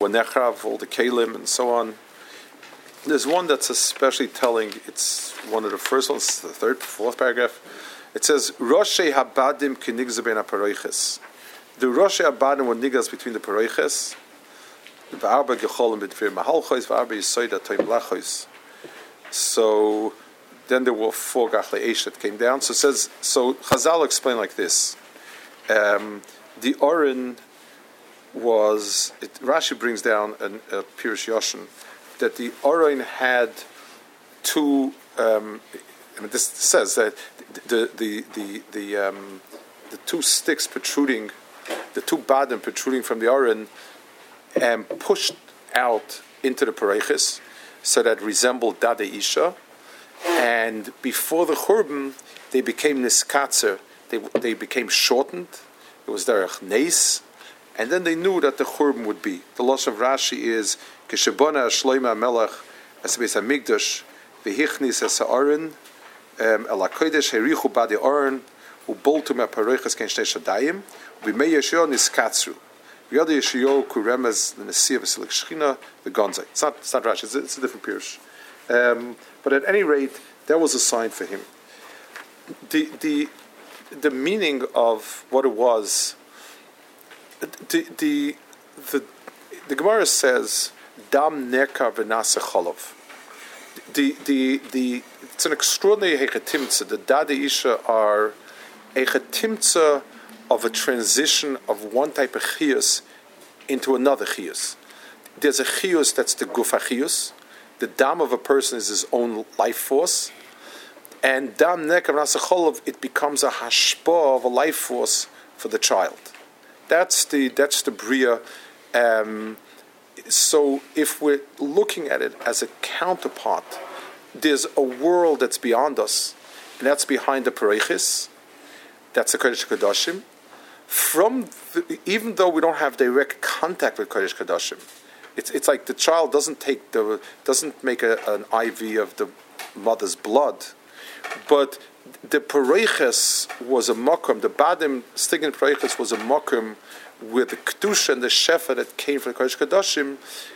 nechrav, all the kelim and so on. There's one that's especially telling. It's one of the first ones, the third, fourth paragraph. It says, Roshei habadim kinigza ben ha-paroiches. The Roshei habadim were niggas between the paroiches. V'arba gecholim b'dvir mahalchois, v'arba yisoida toim lachois. So then there were 4 gachlei eish that came down. So it says, so Chazal explained like this. The Oren was, Rashi brings down a Pirush Yoshin, that the Oren had 2. This says that the 2 sticks protruding, the 2 badim protruding from the Oren, pushed out into the pareiches, so that resembled Dade Isha. And before the Churban, they became niskatzer. They became shortened. It was derech neis. And then they knew that the Churban would be. The loss of Rashi is Keshebona Shloima Melech as Beis Hamikdash v'hichnis es ha'aron el hakodesh herichu badi aron uboltu me'paroiches ken shnei shadayim u'bimei Yeshua niskatzru v'yada Yeshua kuremez l'nesiya v'silik shchina v'gonzai. It's not Rashi. It's a different pirush. But at any rate, that was a sign for him. The meaning of what it was. The Gemara says dam nekar v'nasa cholov. It's an extraordinary hechetimtza. The Dade Isha are a hechetimtza of a transition of one type of chiyus into another chiyus. There's a chiyus that's the gufa chiyus. The dam of a person is his own life force, and dam nekar v'nasa cholov, it becomes a hashpah of a life force for the child. That's the bria. So if we're looking at it as a counterpart, there's a world that's beyond us, and that's behind the pareiches. That's the Kodesh Kodashim. Even though we don't have direct contact with Kodesh Kodashim, it's like the child doesn't make an IV of the mother's blood, but the pareiches was a makom. The badim sticking pareiches was a makom where the kedusha and the shefa that came from the Kodesh Kodashim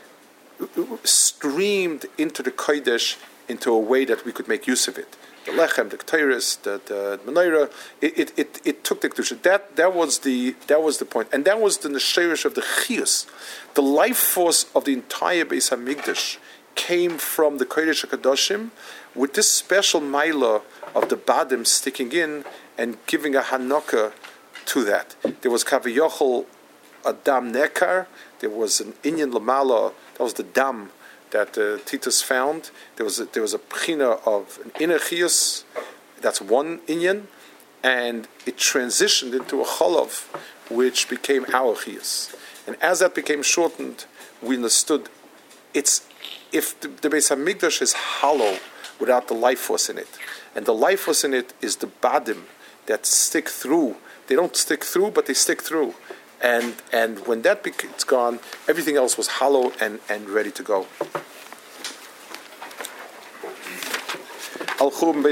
streamed into the kodesh into a way that we could make use of it. The lechem, the ketores, the menorah, it took the kedusha. That was the point, and that was the nesherish of the chiyus. The life force of the entire Beis Hamikdash came from the Kodesh HaKadoshim with this special maila of the badim sticking in and giving a hanokah to that. There was kaviyochel a dam nekar. There was an inyan lamala. That was the dam that Titus found. There was a pchina of an inner chiyus. That's one inyan, and it transitioned into a cholav, which became our chiyus. And as that became shortened, we understood if the Beis Hamikdash is hollow without the life force in it, and the life force in it is the badim that stick through. They don't stick through, but they stick through. And when it's gone, everything else was hollow and ready to go.